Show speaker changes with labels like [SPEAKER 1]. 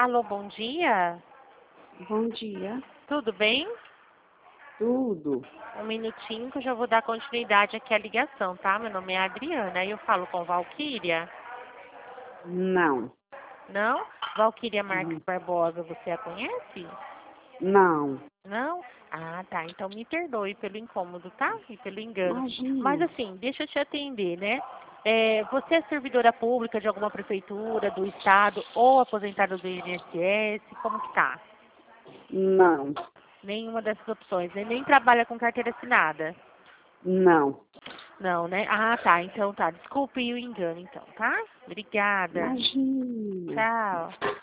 [SPEAKER 1] Alô, bom dia.
[SPEAKER 2] Bom dia.
[SPEAKER 1] Tudo bem?
[SPEAKER 2] Tudo?
[SPEAKER 1] Um minutinho que eu já vou dar continuidade aqui à ligação, tá? Meu nome é Adriana. Aí eu falo com Valquíria.
[SPEAKER 2] Não.
[SPEAKER 1] Não? Valquíria Marques
[SPEAKER 2] Hum,
[SPEAKER 1] Barbosa, você a conhece?
[SPEAKER 2] Não.
[SPEAKER 1] Não? Ah, tá. Então me perdoe pelo incômodo, tá? E pelo engano. Mas
[SPEAKER 2] Imagina.
[SPEAKER 1] assim, deixa eu te atender, né? Você é servidora pública de alguma prefeitura, do estado ou aposentada do INSS? Como que tá?
[SPEAKER 2] Não.
[SPEAKER 1] Nenhuma dessas opções, né? Nem trabalha com carteira assinada.
[SPEAKER 2] Não.
[SPEAKER 1] Não, né? Ah, tá. Então tá. Desculpe o engano, então, tá? Obrigada.
[SPEAKER 2] Imagina.
[SPEAKER 1] Tchau.